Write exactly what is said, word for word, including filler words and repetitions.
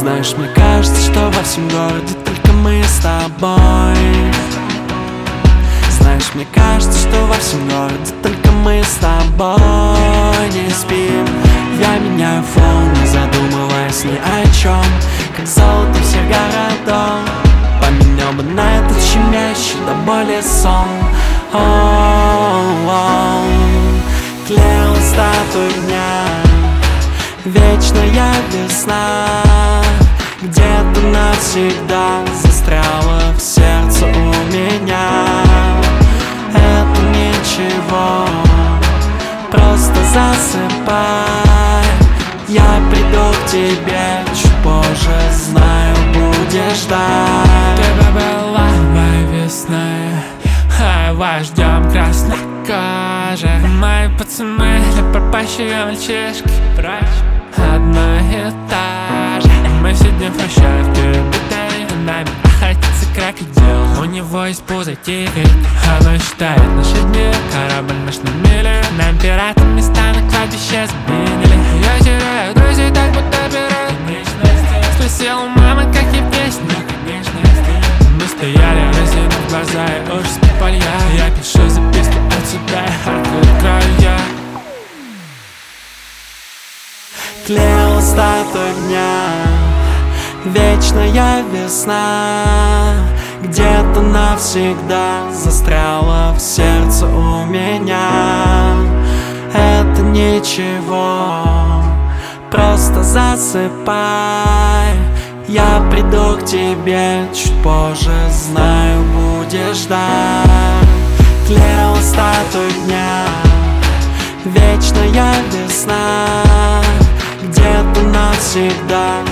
Знаешь, мне кажется, что во всем городе только мы с тобой. Знаешь, мне кажется, что во всем городе только мы с тобой. Не спим, я меняю фон, не задумываясь ни о чем, как золото всех городов. Поменял бы на этот щемящий до боли сон. О-о-о. Клеил статую дня, вечная весна где-то навсегда застряла в сердце у меня. Это ничего, просто засыпай. Я приду к тебе чуть позже, знаю, будешь ждать. Ты была моей весной, а вождем красной кожи. Мои пацаны для пропащие мальчишки, прочь одно и то же. Мы сидим в площадке, бутыль нами охотится крокодил. У него есть пузо тигр, оно считает наши дни. Корабль наш на мили, нам пиратам места на кладбище заменили. Я теряю друзей, так будто пират. Спросил у мамы, какие песни. Мы стояли, разинув глаза, и ужас попали. Я пишу записки от себя, открываю. Клеил статую дня, вечная весна где-то навсегда застряла в сердце у меня. Это ничего, просто засыпай. Я приду к тебе чуть позже, знаю, будешь ждать. Клеил статую дня, вечная весна где-то навсегда